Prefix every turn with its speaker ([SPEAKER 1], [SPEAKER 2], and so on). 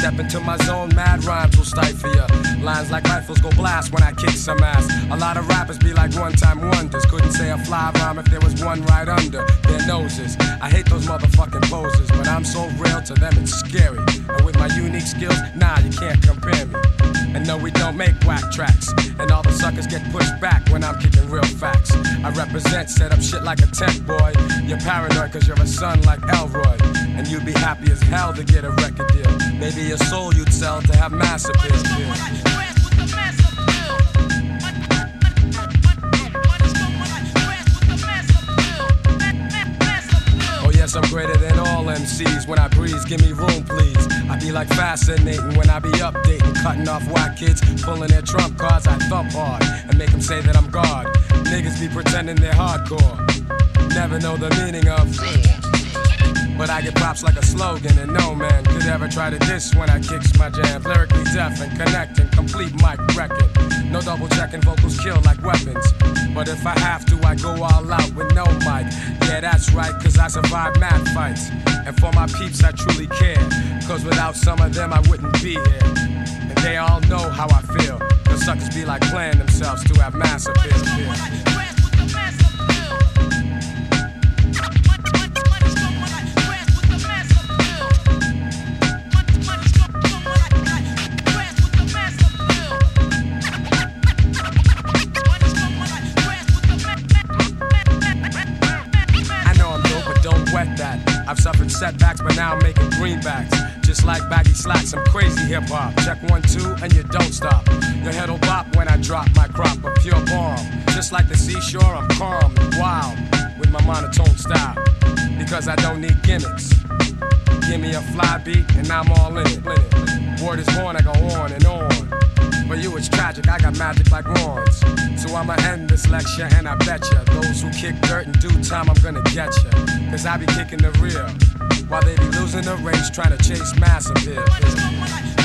[SPEAKER 1] Step into my zone, mad rhymes will stifle ya. Lines like rifles go blast when I kick some ass. A lot of rappers be like one-time wonders. Couldn't say a fly rhyme if there was one right under their noses. I hate those motherfucking poses, but I'm so real to them it's scary. And with my unique skills, nah, you can't compare me. And no, we don't make whack tracks. And all the suckers get pushed back when I'm kicking real facts. I represent, set up shit like a tent boy. You're paranoid cause you're a son like Elroy. And you'd be happy as hell to get a record deal. Maybe your soul you'd sell to have mass appeal. Yes, I'm greater than all MCs. When I breeze, give me room, please. I be like fascinating when I be updating, cutting off whack kids, pulling their trump cards. I thump hard and make them say that I'm God. Niggas be pretending they're hardcore, never know the meaning of. But I get props like a slogan, and no man could ever try to diss when I kicks my jams. Lyrically deaf and connecting, complete mic wrecking. No double checking, vocals kill like weapons. But if I have to, I go all out with no mic. Yeah, that's right, cause I survive mad fights. And for my peeps, I truly care. Cause without some of them, I wouldn't be here. And they all know how I feel. Cause suckers be like playing themselves to have mass appeal. I've suffered setbacks, but now I'm making greenbacks. Just like baggy slacks, I'm crazy hip-hop. Check 1, 2, and you don't stop. Your head'll bop when I drop my crop of pure bomb. Just like the seashore, I'm calm and wild with my monotone style. Because I don't need gimmicks. Give me a fly beat, and I'm all in it. Word is born, I go on and on. For you it's tragic, I got magic like wands. So I'ma end this lecture and I betcha those who kick dirt in due time I'm gonna get ya. Cause I be kicking the real while they be losing the race trying to chase mass appeal.